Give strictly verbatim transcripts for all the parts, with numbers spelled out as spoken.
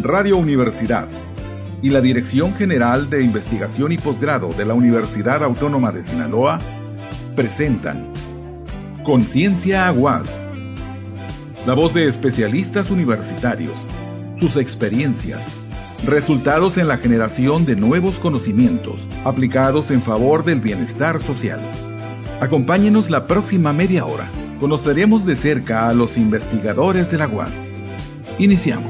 Radio Universidad y la Dirección General de Investigación y Posgrado de la Universidad Autónoma de Sinaloa presentan Conciencia Aguas, la voz de especialistas universitarios, sus experiencias, resultados en la generación de nuevos conocimientos aplicados en favor del bienestar social. Acompáñenos la próxima media hora. Conoceremos de cerca a los investigadores de la U A S. Iniciamos.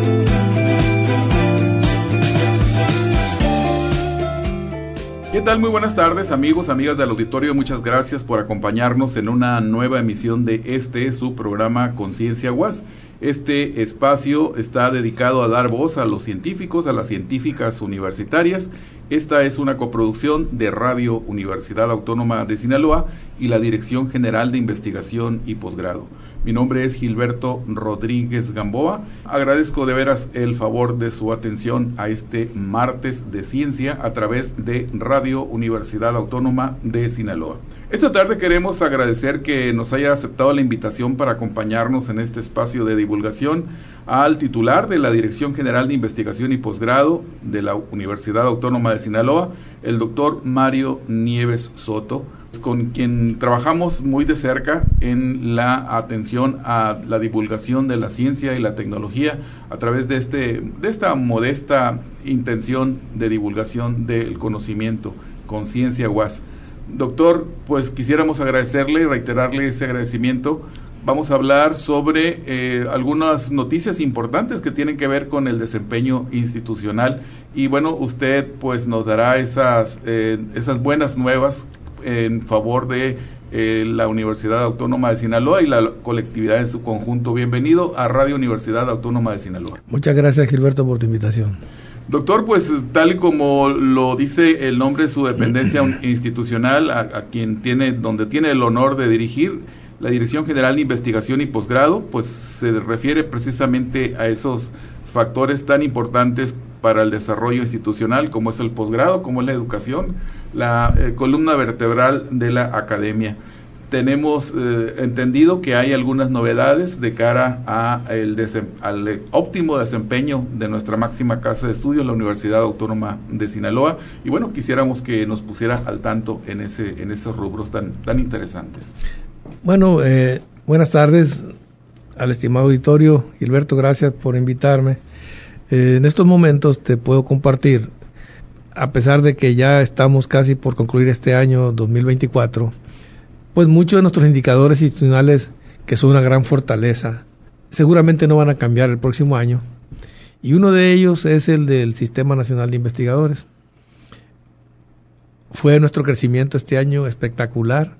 ¿Qué tal? Muy buenas tardes, amigos, amigas del auditorio. Muchas gracias por acompañarnos en una nueva emisión de este, su programa Conciencia U A S. Este espacio está dedicado a dar voz a los científicos, a las científicas universitarias. Esta es una coproducción de Radio Universidad Autónoma de Sinaloa y la Dirección General de Investigación y Posgrado. Mi nombre es Gilberto Rodríguez Gamboa. Agradezco de veras el favor de su atención a este martes de ciencia a través de Radio Universidad Autónoma de Sinaloa. Esta tarde queremos agradecer que nos haya aceptado la invitación para acompañarnos en este espacio de divulgación al titular de la Dirección General de Investigación y Posgrado de la Universidad Autónoma de Sinaloa, el doctor Mario Nieves Soto, con quien trabajamos muy de cerca en la atención a la divulgación de la ciencia y la tecnología a través de, este, de esta modesta intención de divulgación del conocimiento, Conciencia U A S. Doctor, pues quisiéramos agradecerle y reiterarle ese agradecimiento. Vamos a hablar sobre eh, algunas noticias importantes que tienen que ver con el desempeño institucional y bueno, usted pues nos dará esas, eh, esas buenas nuevas en favor de eh, la Universidad Autónoma de Sinaloa y la colectividad en su conjunto. Bienvenido a Radio Universidad Autónoma de Sinaloa. Muchas gracias, Gilberto, por tu invitación. Doctor, pues tal y como lo dice el nombre de su dependencia institucional, a, a quien tiene, donde tiene el honor de dirigir, la Dirección General de Investigación y Posgrado, pues se refiere precisamente a esos factores tan importantes para el desarrollo institucional, como es el posgrado, como es la educación, la eh, columna vertebral de la academia. Tenemos eh, entendido que hay algunas novedades de cara a el desem- al óptimo desempeño de nuestra máxima casa de estudios, la Universidad Autónoma de Sinaloa, y bueno, quisiéramos que nos pusiera al tanto en ese en esos rubros tan tan interesantes. Bueno, eh, buenas tardes al estimado auditorio. Gilberto, gracias por invitarme. Eh, en estos momentos te puedo compartir, a pesar de que ya estamos casi por concluir este año dos mil veinticuatro, pues muchos de nuestros indicadores institucionales, que son una gran fortaleza, seguramente no van a cambiar el próximo año. Y uno de ellos es el del Sistema Nacional de Investigadores. Fue nuestro crecimiento este año espectacular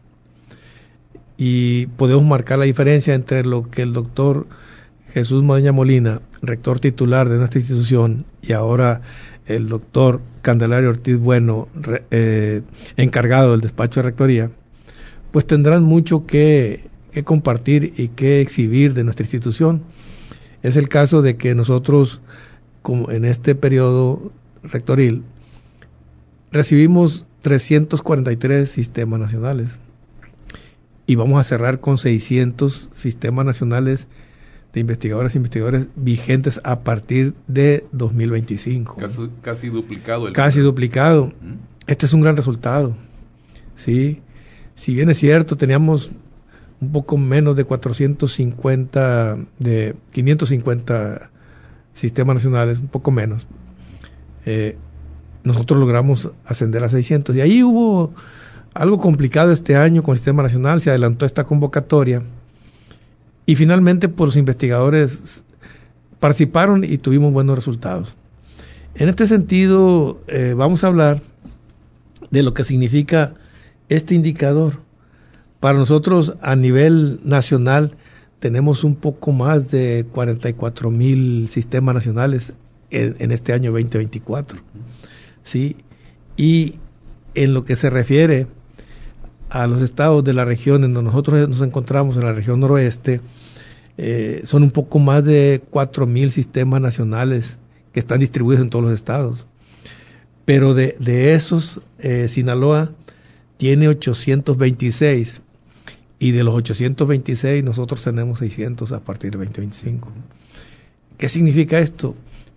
y podemos marcar la diferencia entre lo que el doctor Jesús Madueña Molina, rector titular de nuestra institución, y ahora el doctor Candelario Ortiz Bueno, re, eh, encargado del despacho de rectoría, pues tendrán mucho que, que compartir y que exhibir de nuestra institución. Es el caso de que nosotros, como en este periodo rectoril, recibimos trescientos cuarenta y tres sistemas nacionales y vamos a cerrar con seiscientos sistemas nacionales de investigadoras e investigadores vigentes a partir de dos mil veinticinco. Casi, casi duplicado. El casi número. duplicado. ¿Mm? Este es un gran resultado. Sí. Si bien es cierto, teníamos un poco menos de cuatrocientos cincuenta, de quinientos cincuenta sistemas nacionales, un poco menos. Eh, nosotros logramos ascender a seiscientos. Y ahí hubo algo complicado este año con el Sistema Nacional, se adelantó esta convocatoria y finalmente pues, los investigadores participaron y tuvimos buenos resultados. En este sentido, eh, vamos a hablar de lo que significa este indicador. Para nosotros a nivel nacional tenemos un poco más de cuarenta y cuatro mil sistemas nacionales en, en este año veinte veinticuatro. ¿Sí? Y en lo que se refiere a los estados de la región en donde nosotros nos encontramos, en la región noroeste, eh, son un poco más de cuatro mil sistemas nacionales que están distribuidos en todos los estados. Pero de, de esos, eh, Sinaloa tiene ochocientos veintiséis y de los ochocientos veintiséis nosotros tenemos seiscientos a partir de veinte veinticinco. ¿Qué significa esto?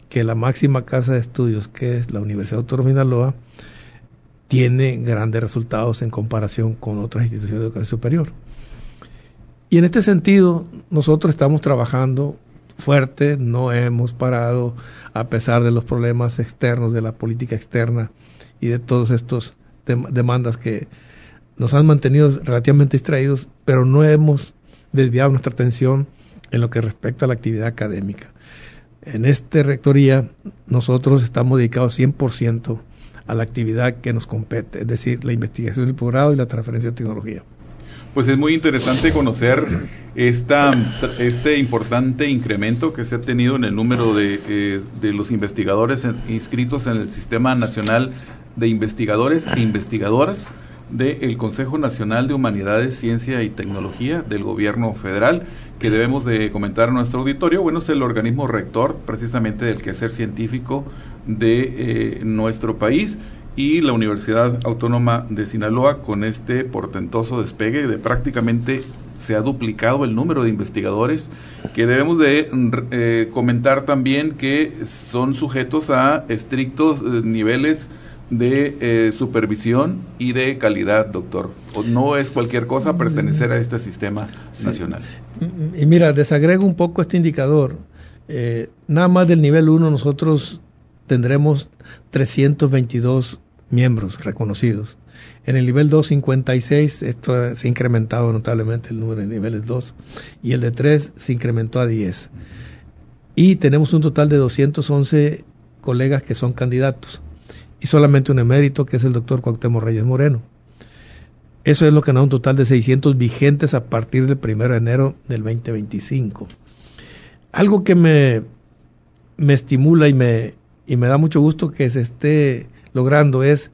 que la máxima casa de estudios, que es la Universidad Autónoma de Sinaloa, tiene grandes resultados en comparación con otras instituciones de educación superior. Y en este sentido, nosotros estamos trabajando fuerte, no hemos parado a pesar de los problemas externos, de la política externa y de todos estos dem- demandas que nos han mantenido relativamente distraídos, pero no hemos desviado nuestra atención en lo que respecta a la actividad académica. En esta rectoría nosotros estamos dedicados cien por ciento a la actividad que nos compete, es decir, la investigación del posgrado y la transferencia de tecnología. Pues es muy interesante conocer esta, este importante incremento que se ha tenido en el número de, eh, de los investigadores en, inscritos en el Sistema Nacional de Investigadores e Investigadoras del Consejo Nacional de Humanidades, Ciencia y Tecnología del Gobierno Federal, que debemos de comentar a nuestro auditorio. Bueno, es el organismo rector precisamente del quehacer científico de eh, nuestro país, y la Universidad Autónoma de Sinaloa, con este portentoso despegue de prácticamente se ha duplicado el número de investigadores, que debemos de eh, comentar también que son sujetos a estrictos eh, niveles de eh, supervisión y de calidad, doctor. No es cualquier cosa pertenecer a este sistema sí. nacional. Y mira, desagrego un poco este indicador. Eh, nada más del nivel uno nosotros tendremos trescientos veintidós miembros reconocidos. En el nivel dos, cincuenta y seis, esto se ha incrementado notablemente el número de niveles dos, y el de tres se incrementó a diez. Y tenemos un total de doscientos once colegas que son candidatos, y solamente un emérito, que es el doctor Cuauhtémoc Reyes Moreno. Eso es lo que nos da un total de seiscientos vigentes a partir del primero de enero del veinte veinticinco. Algo que me, me estimula y me, y me da mucho gusto que se esté logrando es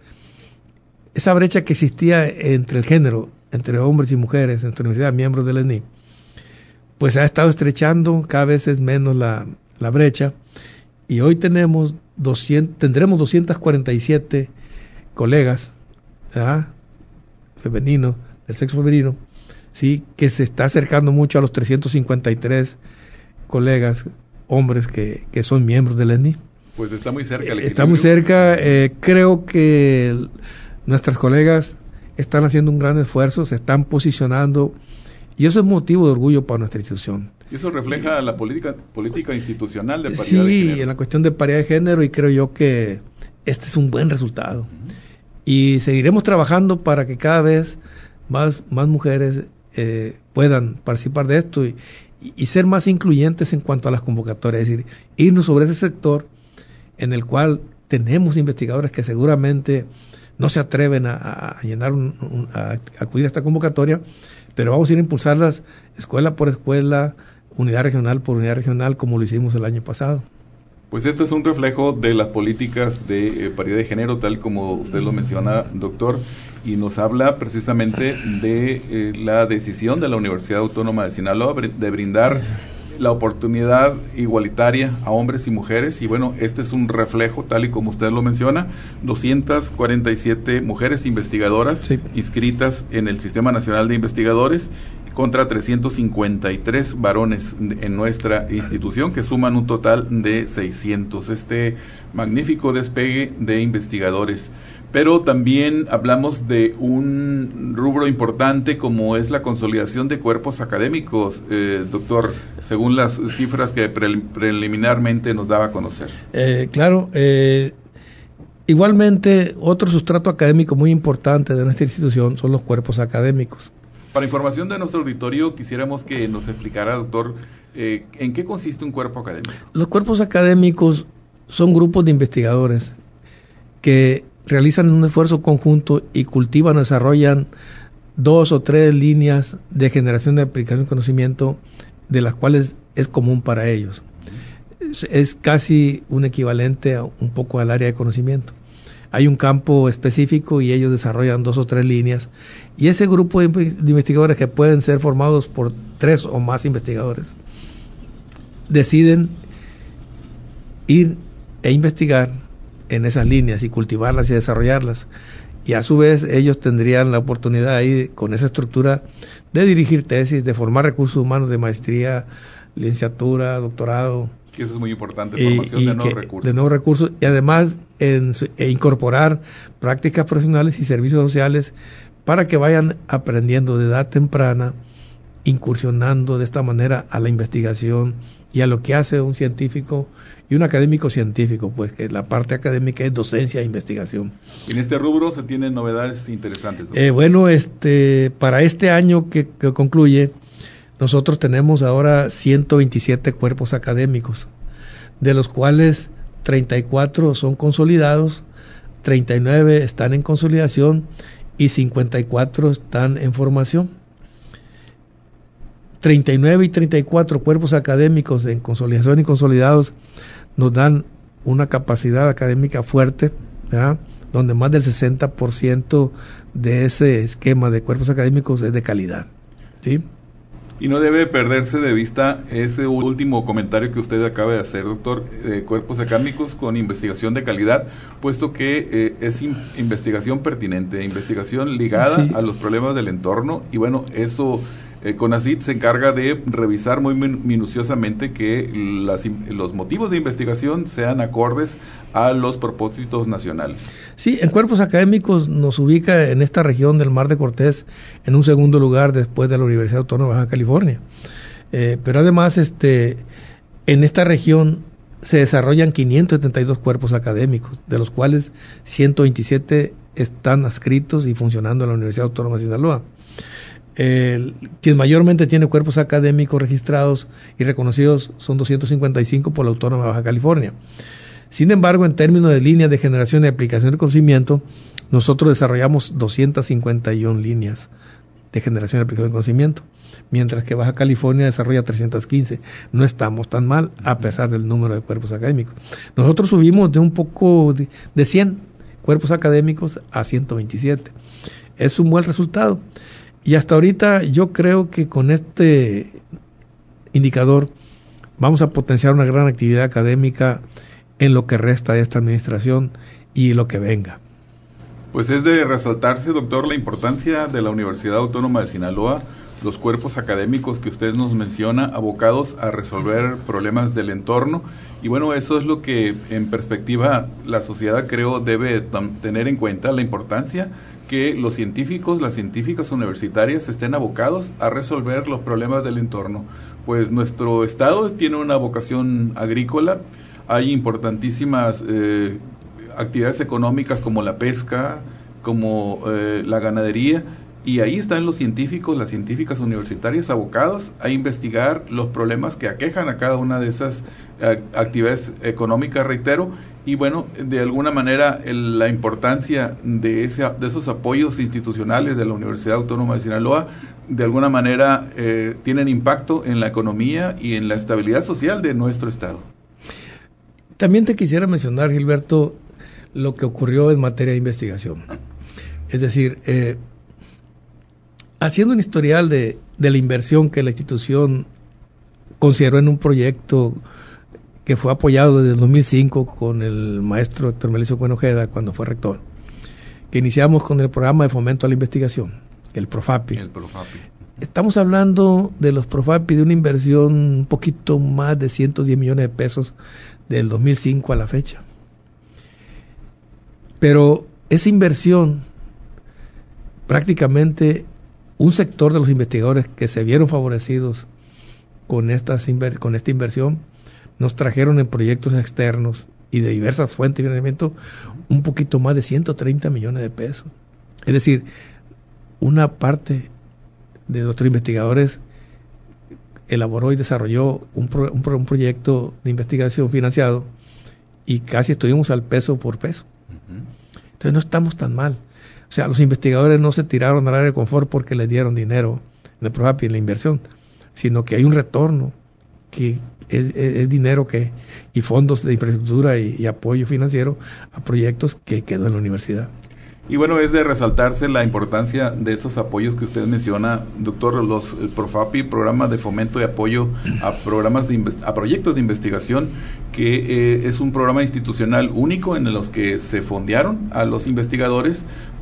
esa brecha que existía entre el género, entre hombres y mujeres, entre universidades, miembros del E N I, pues se ha estado estrechando, cada vez es menos la, la brecha, y hoy tenemos doscientos, tendremos doscientos cuarenta y siete colegas, ¿verdad?, femeninos, del sexo femenino, sí, que se está acercando mucho a los trescientos cincuenta y tres colegas hombres que, que son miembros del E N I. Pues está muy cerca. El está muy cerca. Eh, creo que el, nuestras colegas están haciendo un gran esfuerzo, se están posicionando, y eso es motivo de orgullo para nuestra institución. Y eso refleja la política política institucional de paridad sí, de género. Sí, en la cuestión de paridad de género, y creo yo que este es un buen resultado. Uh-huh. Y seguiremos trabajando para que cada vez más, más mujeres eh, puedan participar de esto y, y, y ser más incluyentes en cuanto a las convocatorias, es decir, irnos sobre ese sector en el cual tenemos investigadores que seguramente no se atreven a, a llenar un, un, a acudir a esta convocatoria, pero vamos a ir a impulsarlas escuela por escuela, unidad regional por unidad regional, como lo hicimos el año pasado. Pues esto es un reflejo de las políticas de eh, paridad de género, tal como usted lo menciona, doctor, y nos habla precisamente de eh, la decisión de la Universidad Autónoma de Sinaloa de brindar la oportunidad igualitaria a hombres y mujeres, y bueno, este es un reflejo, tal y como usted lo menciona, doscientas cuarenta y siete mujeres investigadoras sí. inscritas en el Sistema Nacional de Investigadores, contra trescientos cincuenta y tres varones en nuestra institución, que suman un total de seiscientos. Este magnífico despegue de investigadores. Pero también hablamos de un rubro importante como es la consolidación de cuerpos académicos, eh, doctor, según las cifras que pre- preliminarmente nos daba a conocer. Eh, claro, eh, igualmente otro sustrato académico muy importante de nuestra institución son los cuerpos académicos. Para información de nuestro auditorio, quisiéramos que nos explicara, doctor, eh, ¿en qué consiste un cuerpo académico? Los cuerpos académicos son grupos de investigadores que realizan un esfuerzo conjunto y cultivan o desarrollan dos o tres líneas de generación de aplicación de conocimiento, de las cuales es común para ellos. Es, es casi un equivalente a un poco al área de conocimiento. Hay un campo específico y ellos desarrollan dos o tres líneas, y ese grupo de investigadores, que pueden ser formados por tres o más investigadores, deciden ir e investigar en esas líneas y cultivarlas y desarrollarlas, y a su vez ellos tendrían la oportunidad ahí, con esa estructura, de dirigir tesis, de formar recursos humanos de maestría, licenciatura, doctorado, Que eso es muy importante, formación y, y de nuevos que, recursos. De nuevos recursos y además en, e incorporar prácticas profesionales y servicios sociales para que vayan aprendiendo de edad temprana, incursionando de esta manera a la investigación y a lo que hace un científico y un académico científico, pues que la parte académica es docencia e investigación. En este rubro se tienen novedades interesantes. Eh, bueno, este para este año que, que concluye, nosotros tenemos ahora ciento veintisiete cuerpos académicos, de los cuales treinta y cuatro son consolidados, treinta y nueve están en consolidación y cincuenta y cuatro están en formación. treinta y nueve y treinta y cuatro cuerpos académicos en consolidación y consolidados nos dan una capacidad académica fuerte, ¿verdad?, donde más del sesenta por ciento de ese esquema de cuerpos académicos es de calidad, ¿sí? Y no debe perderse de vista ese último comentario que usted acaba de hacer, doctor, de cuerpos académicos con investigación de calidad, puesto que eh, es in- investigación pertinente, investigación ligada sí. a los problemas del entorno, y bueno, eso eh, CONACYT se encarga de revisar muy min- minuciosamente que las, los motivos de investigación sean acordes a los propósitos nacionales. Sí, en cuerpos académicos nos ubica en esta región del Mar de Cortés en un segundo lugar después de la Universidad Autónoma de Baja California. Eh, pero además, este, en esta región se desarrollan quinientos setenta y dos cuerpos académicos, de los cuales ciento veintisiete están adscritos y funcionando en la Universidad Autónoma de Sinaloa. El, quien mayormente tiene cuerpos académicos registrados y reconocidos son doscientos cincuenta y cinco por la Autónoma de Baja California. Sin embargo, en términos de líneas de generación y aplicación de conocimiento, nosotros desarrollamos doscientas cincuenta y una líneas de generación y aplicación de conocimiento, mientras que Baja California desarrolla trescientas quince. No estamos tan mal, a pesar del número de cuerpos académicos. Nosotros subimos de un poco de, de cien cuerpos académicos a ciento veintisiete. Es un buen resultado. Y hasta ahorita yo creo que con este indicador vamos a potenciar una gran actividad académica en lo que resta de esta administración y lo que venga. Pues es de resaltarse, doctor, la importancia de la Universidad Autónoma de Sinaloa, los cuerpos académicos que usted nos menciona, abocados a resolver problemas del entorno. Y bueno, eso es lo que en perspectiva la sociedad, creo, debe tam- tener en cuenta, la importancia que los científicos, las científicas universitarias estén abocados a resolver los problemas del entorno. Pues nuestro estado tiene una vocación agrícola, hay importantísimas eh, actividades económicas como la pesca, como eh, la ganadería, y ahí están los científicos, las científicas universitarias abocados a investigar los problemas que aquejan a cada una de esas eh, actividades económicas, reitero, y bueno, de alguna manera el, la importancia de, ese, de esos apoyos institucionales de la Universidad Autónoma de Sinaloa, de alguna manera eh, tienen impacto en la economía y en la estabilidad social de nuestro estado. También te quisiera mencionar, Gilberto, lo que ocurrió en materia de investigación. Es decir, eh, haciendo un historial de, de la inversión que la institución consideró en un proyecto que fue apoyado desde el dos mil cinco con el maestro Héctor Melicio Cuen Ojeda cuando fue rector, que iniciamos con el programa de fomento a la investigación, el PROFAPI. El PROFAPI. Estamos hablando de los PROFAPI de una inversión un poquito más de ciento diez millones de pesos del dos mil cinco a la fecha. Pero esa inversión, prácticamente un sector de los investigadores que se vieron favorecidos con, estas inver- con esta inversión, nos trajeron en proyectos externos y de diversas fuentes de financiamiento un poquito más de ciento treinta millones de pesos. Es decir, una parte de nuestros investigadores elaboró y desarrolló un, pro, un, pro, un proyecto de investigación financiado y casi estuvimos al peso por peso. Uh-huh. Entonces no estamos tan mal. O sea, los investigadores no se tiraron al área de confort porque les dieron dinero en el PROFAPI, en la inversión, sino que hay un retorno que es, es, es dinero que y fondos de infraestructura y, y apoyo financiero a proyectos que quedó en la universidad. Y bueno, es de resaltarse la importancia de estos apoyos que usted menciona, doctor, los el PROFAPI, programas de fomento y apoyo a programas de a proyectos de investigación, que eh, es un programa institucional único en los que se fondearon a los investigadores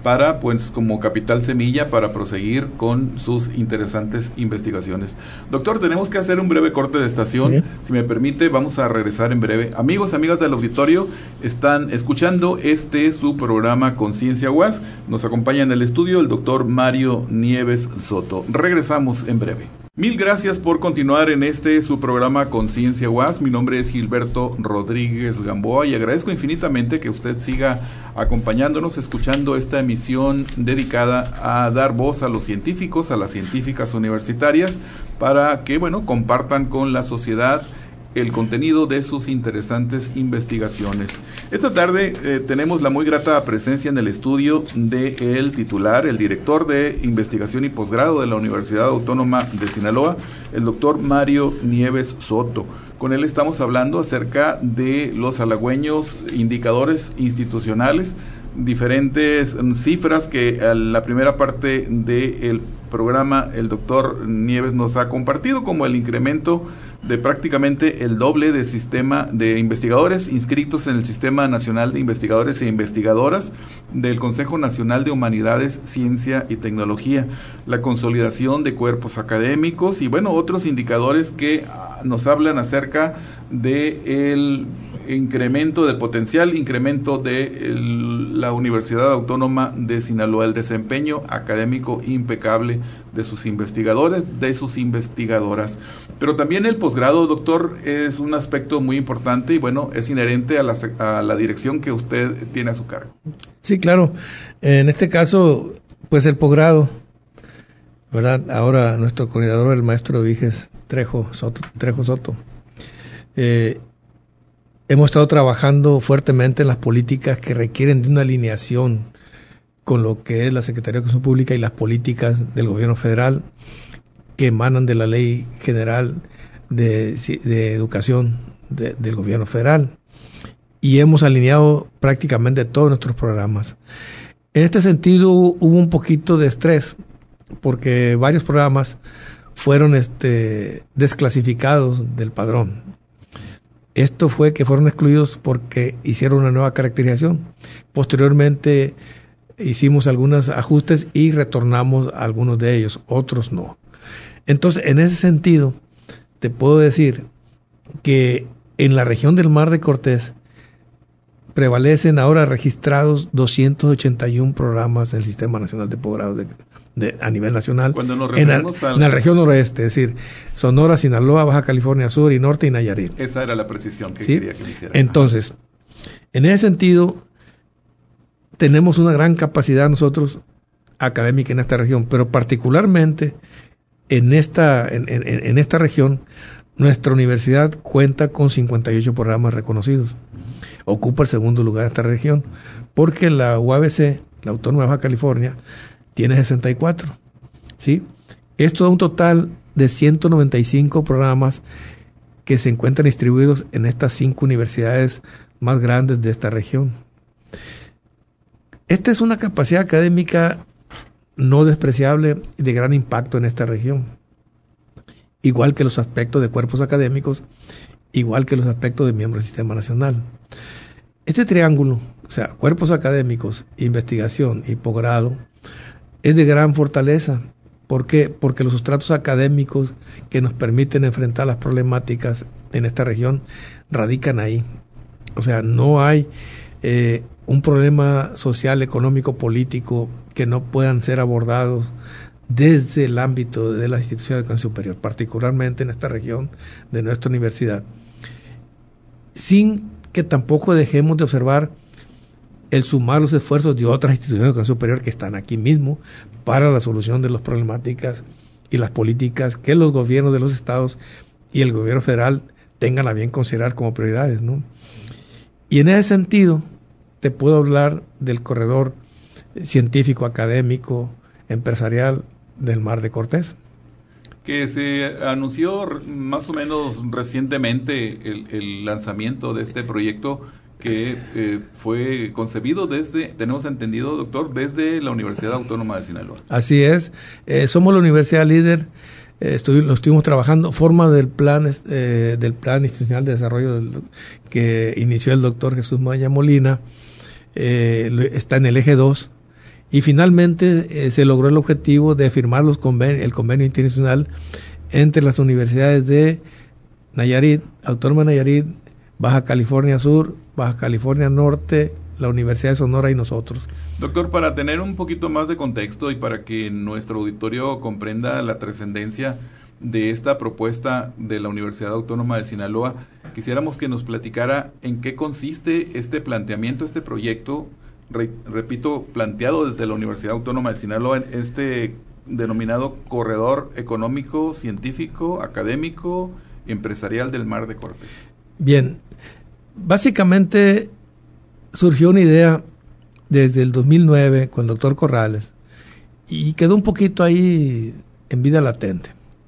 para, pues, como capital semilla para proseguir con sus interesantes investigaciones. Doctor, tenemos que hacer un breve corte de estación. ¿Sí? Si me permite, vamos a regresar en breve. Amigos, amigas del auditorio, están escuchando este su programa Conciencia U A S. Nos acompaña en el estudio el doctor Mario Nieves Soto. Regresamos en breve. Mil gracias por continuar en este su programa Conciencia U A S. Mi nombre es Gilberto Rodríguez Gamboa y agradezco infinitamente que usted siga acompañándonos, escuchando esta emisión dedicada a dar voz a los científicos, a las científicas universitarias, para que, bueno, compartan con la sociedad el contenido de sus interesantes investigaciones. Esta tarde eh, tenemos la muy grata presencia en el estudio de el titular, el director de investigación y posgrado de la Universidad Autónoma de Sinaloa, el doctor Mario Nieves Soto. Con él estamos hablando acerca de los halagüeños indicadores institucionales, diferentes cifras que en la primera parte del programa el doctor Nieves nos ha compartido, como el incremento de prácticamente el doble de sistema de investigadores inscritos en el Sistema Nacional de Investigadores e Investigadoras del Consejo Nacional de Humanidades, Ciencia y Tecnología, la consolidación de cuerpos académicos y, bueno, otros indicadores que nos hablan acerca de el incremento del potencial, incremento de el, la Universidad Autónoma de Sinaloa, el desempeño académico impecable de sus investigadores, de sus investigadoras. Pero también el posgrado, doctor, es un aspecto muy importante y, bueno, es inherente a la, a la dirección que usted tiene a su cargo. Sí, claro. En este caso, pues el posgrado, ¿verdad? Ahora nuestro coordinador, el maestro Viges Trejo Soto, Trejo Soto, eh, hemos estado trabajando fuertemente en las políticas que requieren de una alineación con lo que es la Secretaría de Educación Pública y las políticas del gobierno federal que emanan de la Ley General de, de Educación de, del gobierno federal. Y hemos alineado prácticamente todos nuestros programas. En este sentido hubo un poquito de estrés porque varios programas fueron este, desclasificados del padrón. Esto fue que fueron excluidos porque hicieron una nueva caracterización. Posteriormente hicimos algunos ajustes y retornamos a algunos de ellos, otros no. Entonces, en ese sentido, te puedo decir que en la región del Mar de Cortés prevalecen ahora registrados doscientos ochenta y uno programas del Sistema Nacional de Posgrados de, de, a nivel nacional. Cuando nos en, la, al... en la región noroeste, es decir, Sonora, Sinaloa, Baja California Sur y Norte y Nayarit. Esa era la precisión que ¿Sí? quería que me hiciera. Entonces, en ese sentido, tenemos una gran capacidad nosotros académica en esta región, pero particularmente en esta, en, en, en esta región, nuestra universidad cuenta con cincuenta y ocho programas reconocidos. Ocupa el segundo lugar en esta región, porque la U A B C, la Autónoma de Baja California, tiene sesenta y cuatro. ¿Sí? Esto da un total de ciento noventa y cinco programas que se encuentran distribuidos en estas cinco universidades más grandes de esta región. Esta es una capacidad académica no despreciable y de gran impacto en esta región. Igual que los aspectos de cuerpos académicos, igual que los aspectos de miembros del Sistema Nacional. Este triángulo, o sea, cuerpos académicos, investigación y posgrado, es de gran fortaleza. ¿Por qué? Porque los sustratos académicos que nos permiten enfrentar las problemáticas en esta región radican ahí. O sea, no hay eh, un problema social, económico, político que no puedan ser abordados desde el ámbito de las instituciones de educación superior, particularmente en esta región de nuestra universidad, sin que tampoco dejemos de observar el sumar los esfuerzos de otras instituciones de educación superior que están aquí mismo para la solución de las problemáticas y las políticas que los gobiernos de los estados y el gobierno federal tengan a bien considerar como prioridades, ¿no? Y en ese sentido te puedo hablar del corredor científico, académico, empresarial del Mar de Cortés, que se anunció más o menos recientemente el, el lanzamiento de este proyecto que eh, fue concebido desde, tenemos entendido, doctor, desde la Universidad Autónoma de Sinaloa. Así es, eh, somos la universidad líder, eh, estuvi, lo estuvimos trabajando, forma del plan eh, del plan institucional de desarrollo del, que inició el doctor Jesús Maya Molina, eh, está en el eje dos, Y finalmente eh, se logró el objetivo de firmar los conven- el convenio internacional entre las universidades de Nayarit, Autónoma de Nayarit, Baja California Sur, Baja California Norte, la Universidad de Sonora y nosotros. Doctor, para tener un poquito más de contexto y para que nuestro auditorio comprenda la trascendencia de esta propuesta de la Universidad Autónoma de Sinaloa, quisiéramos que nos platicara en qué consiste este planteamiento, este proyecto, re, repito, planteado desde la Universidad Autónoma de Sinaloa, en este denominado corredor económico, científico, académico, empresarial del Mar de Cortés. Bien, básicamente surgió una idea desde el dos mil nueve con el doctor Corrales y quedó un poquito ahí en vida latente.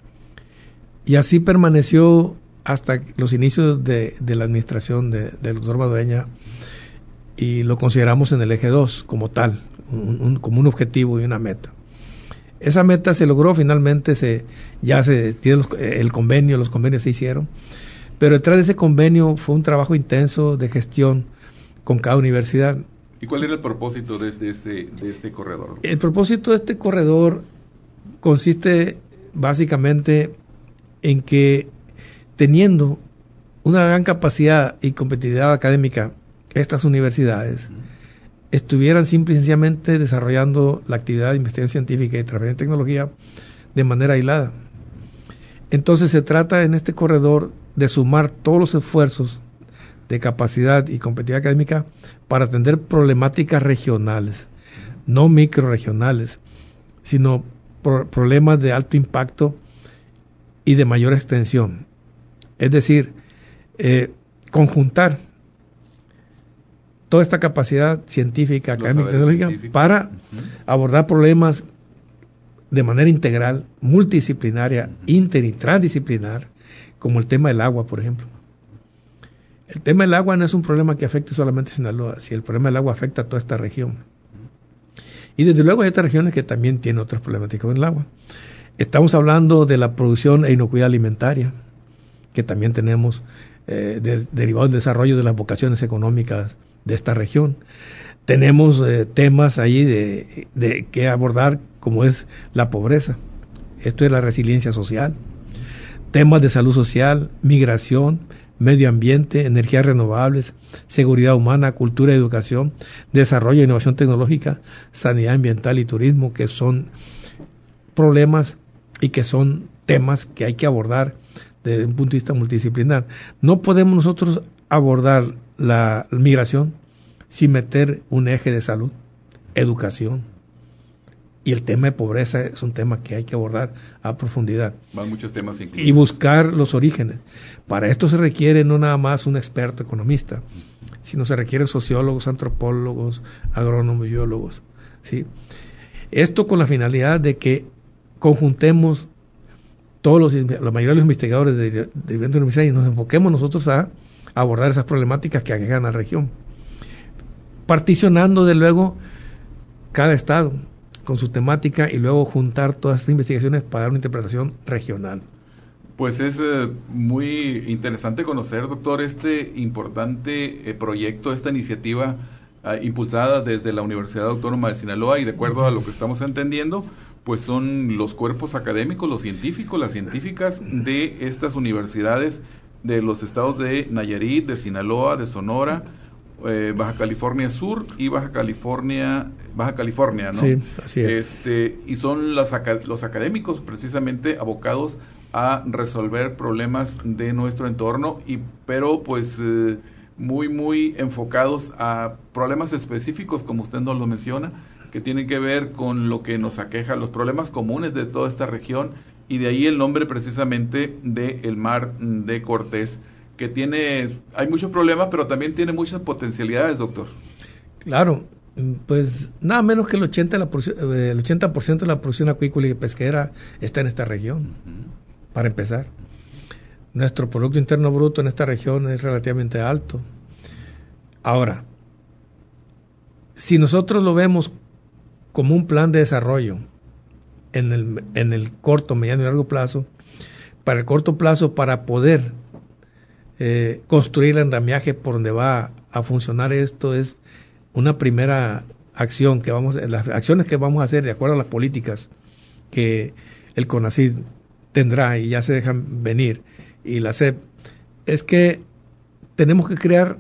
Y así permaneció hasta los inicios de, de la administración de, del doctor Madueña, y lo consideramos en el eje dos como tal, un, un, como un objetivo y una meta. Esa meta se logró finalmente, se ya se tiene los, el convenio, los convenios se hicieron, pero detrás de ese convenio fue un trabajo intenso de gestión con cada universidad. ¿Y cuál era el propósito de, de, ese, de este corredor? El propósito de este corredor consiste básicamente en que, teniendo una gran capacidad y competitividad académica, estas universidades uh-huh. estuvieran simple y sencillamente desarrollando la actividad de investigación científica y transferencia de tecnología de manera aislada. Entonces se trata en este corredor de sumar todos los esfuerzos de capacidad y competitividad académica para atender problemáticas regionales, no microrregionales, sino pro- problemas de alto impacto y de mayor extensión. Es decir, eh, conjuntar toda esta capacidad científica, académica y tecnológica para uh-huh. abordar problemas de manera integral, multidisciplinaria, uh-huh. inter y transdisciplinar, como el tema del agua, por ejemplo. El tema del agua no es un problema que afecte solamente a Sinaloa, si el problema del agua afecta a toda esta región. Y desde luego hay otras regiones que también tienen otras problemáticas con el agua. Estamos hablando de la producción e inocuidad alimentaria, que también tenemos eh, de, derivado del desarrollo de las vocaciones económicas de esta región. Tenemos eh, temas ahí de, de que abordar, como es la pobreza. Esto es la resiliencia social. Temas de salud social, migración, medio ambiente, energías renovables, seguridad humana, cultura y educación, desarrollo e innovación tecnológica, sanidad ambiental y turismo, que son problemas y que son temas que hay que abordar desde un punto de vista multidisciplinar. No podemos nosotros abordar la migración sin meter un eje de salud, educación. Y el tema de pobreza es un tema que hay que abordar a profundidad. Van muchos temas incluidos. Y buscar los orígenes. Para esto se requiere no nada más un experto economista, sino se requieren sociólogos, antropólogos, agrónomos, biólogos, ¿sí? Esto con la finalidad de que conjuntemos todos los, la mayoría de los investigadores de, de diferentes universidades y nos enfoquemos nosotros a abordar esas problemáticas que aquejan a la región, particionando de luego cada estado con su temática y luego juntar todas estas investigaciones para dar una interpretación regional. Pues es eh, muy interesante conocer, doctor, este importante eh, proyecto, esta iniciativa eh, impulsada desde la Universidad Autónoma de Sinaloa, y de acuerdo a lo que estamos entendiendo, pues son los cuerpos académicos, los científicos, las científicas de estas universidades de los estados de Nayarit, de Sinaloa, de Sonora, eh, Baja California Sur y Baja California Baja California, ¿no? Sí, así es. Este, y son las, los académicos precisamente abocados a resolver problemas de nuestro entorno, y pero pues eh, muy muy enfocados a problemas específicos, como usted nos lo menciona, que tienen que ver con lo que nos aqueja, los problemas comunes de toda esta región, y de ahí el nombre precisamente de el Mar de Cortés, que tiene, hay muchos problemas, pero también tiene muchas potencialidades, doctor. Claro, pues nada menos que el ochenta por ciento, el ochenta por ciento de la producción acuícola y pesquera está en esta región, uh-huh. para empezar. Nuestro Producto Interno Bruto en esta región es relativamente alto. Ahora, si nosotros lo vemos como un plan de desarrollo en el, en el corto, mediano y largo plazo, para el corto plazo, para poder eh, construir el andamiaje por donde va a funcionar esto, es una primera acción que vamos, las acciones que vamos a hacer de acuerdo a las políticas que el CONACYT tendrá y ya se dejan venir, y la S E P, es que tenemos que crear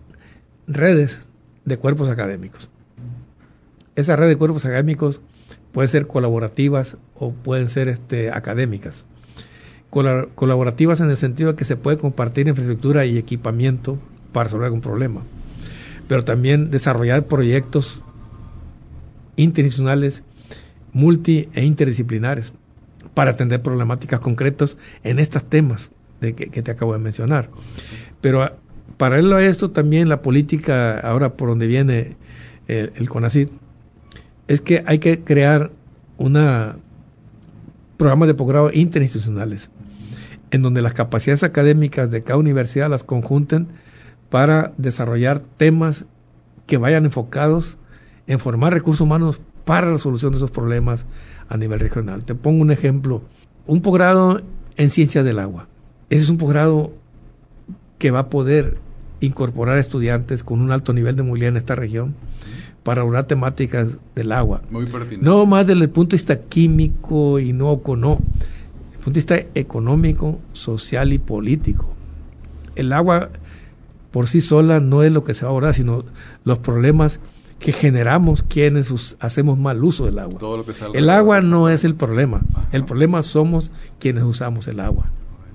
redes de cuerpos académicos. Esa red de cuerpos académicos pueden ser colaborativas o pueden ser este, académicas. Colab- colaborativas en el sentido de que se puede compartir infraestructura y equipamiento para resolver algún problema, pero también desarrollar proyectos interinstitucionales, multi e interdisciplinares para atender problemáticas concretas en estos temas de que, que te acabo de mencionar. Pero a, paralelo a esto también la política, ahora por donde viene el, el CONACYT, es que hay que crear una programas de posgrado interinstitucionales en donde las capacidades académicas de cada universidad las conjunten para desarrollar temas que vayan enfocados en formar recursos humanos para la solución de esos problemas a nivel regional. Te pongo un ejemplo, un posgrado en ciencias del agua. Ese es un posgrado que va a poder incorporar estudiantes con un alto nivel de movilidad en esta región para abordar temáticas del agua. Muy pertinente. No más desde el punto de vista químico, inocuo, no. Desde el punto de vista económico, social y político. El agua por sí sola no es lo que se va a abordar, sino los problemas que generamos quienes us- hacemos mal uso del agua. Todo lo que el agua no es el problema. Ajá. El problema somos quienes usamos el agua.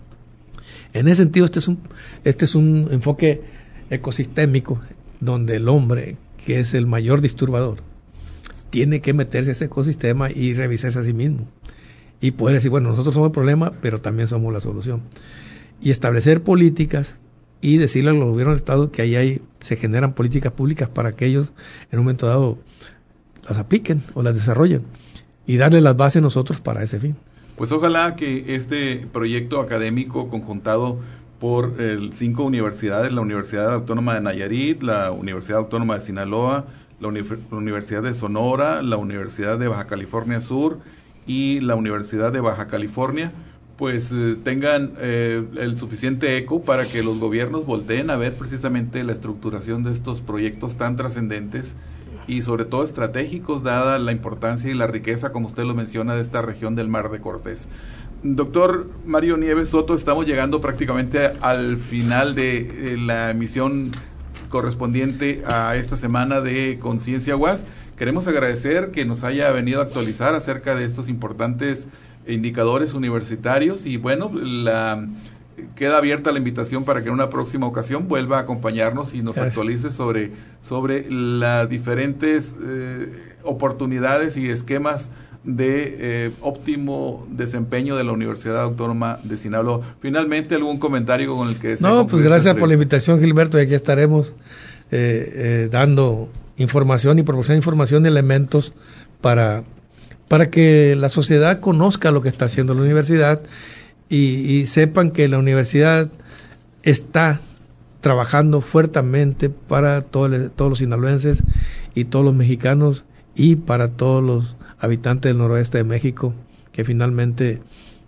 En ese sentido, este es un, este es un enfoque ecosistémico donde el hombre, que es el mayor disturbador, tiene que meterse a ese ecosistema y revisarse a sí mismo. Y poder decir, bueno, nosotros somos el problema, pero también somos la solución. Y establecer políticas y decirle al gobierno del Estado que ahí hay, se generan políticas públicas para que ellos en un momento dado las apliquen o las desarrollen y darle las bases nosotros para ese fin. Pues ojalá que este proyecto académico conjuntado por eh, cinco universidades, la Universidad Autónoma de Nayarit, la Universidad Autónoma de Sinaloa, la, Uni- la Universidad de Sonora, la Universidad de Baja California Sur y la Universidad de Baja California, pues eh, tengan eh, el suficiente eco para que los gobiernos volteen a ver precisamente la estructuración de estos proyectos tan trascendentes y sobre todo estratégicos, dada la importancia y la riqueza, como usted lo menciona, de esta región del Mar de Cortés. Doctor Mario Nieves Soto, estamos llegando prácticamente al final de eh, la emisión correspondiente a esta semana de Conciencia U A S. Queremos agradecer que nos haya venido a actualizar acerca de estos importantes indicadores universitarios y bueno, la queda abierta la invitación para que en una próxima ocasión vuelva a acompañarnos y nos Gracias. actualice sobre, sobre las diferentes eh, oportunidades y esquemas de eh, óptimo desempeño de la Universidad Autónoma de Sinaloa. Finalmente, ¿algún comentario con el que se No, pues gracias por la invitación, Gilberto, y aquí estaremos eh, eh, dando información y proporcionando información y elementos para, para que la sociedad conozca lo que está haciendo la universidad y, y sepan que la universidad está trabajando fuertemente para todo, todos los sinaloenses y todos los mexicanos y para todos los habitantes del noroeste de México, que finalmente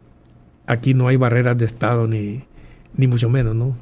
aquí no hay barreras de estado ni, ni mucho menos, ¿no?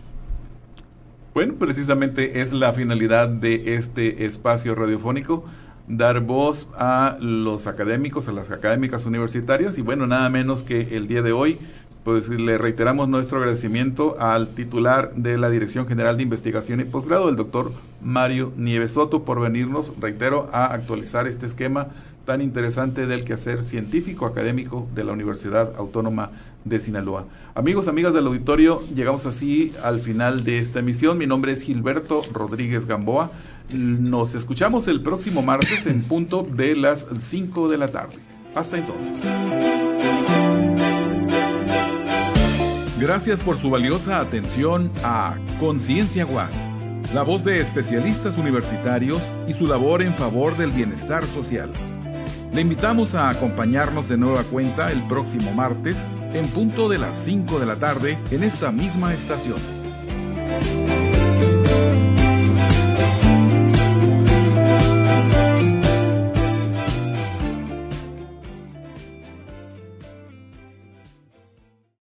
Bueno, precisamente es la finalidad de este espacio radiofónico, dar voz a los académicos, a las académicas universitarias, y bueno, nada menos que el día de hoy, pues le reiteramos nuestro agradecimiento al titular de la Dirección General de Investigación y Posgrado, el doctor Mario Nieves Soto, por venirnos, reitero, a actualizar este esquema tan interesante del quehacer científico académico de la Universidad Autónoma de Sinaloa. Amigos, amigas del auditorio, llegamos así al final de esta emisión. Mi nombre es Gilberto Rodríguez Gamboa. Nos escuchamos el próximo martes en punto de las cinco de la tarde. Hasta entonces. Gracias por su valiosa atención a Conciencia U A S, la voz de especialistas universitarios y su labor en favor del bienestar social. Le invitamos a acompañarnos de nueva cuenta el próximo martes en punto de las cinco de la tarde en esta misma estación.